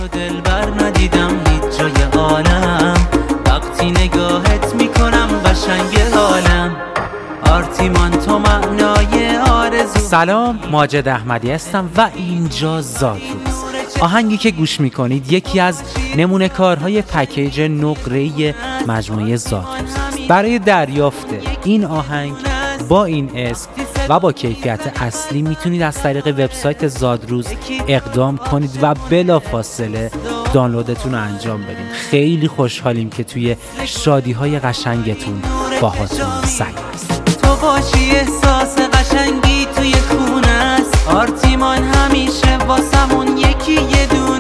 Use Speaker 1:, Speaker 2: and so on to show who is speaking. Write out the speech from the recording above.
Speaker 1: تو دلبر ندیدم هیچ جای عالم، وقتی نگاهت میکنم قشنگ حالم. آرتیمان تو معنای آرزو. سلام، ماجد احمدی هستم و اینجا زادروز. آهنگی که گوش میکنید یکی از نمونه کارهای پکیج نقره‌ای مجموعه زادروز. برای دریافت این آهنگ با این اسم و با کیفیت اصلی میتونید از طریق وبسایت زادروز اقدام کنید و بلافاصله دانلودتون رو انجام بدید. خیلی خوشحالیم که توی شادی‌های قشنگتون باهاتون سعی است. تو باشی احساس قشنگی توی خونه است. آرتیمان همیشه واسمون یکی یه دونه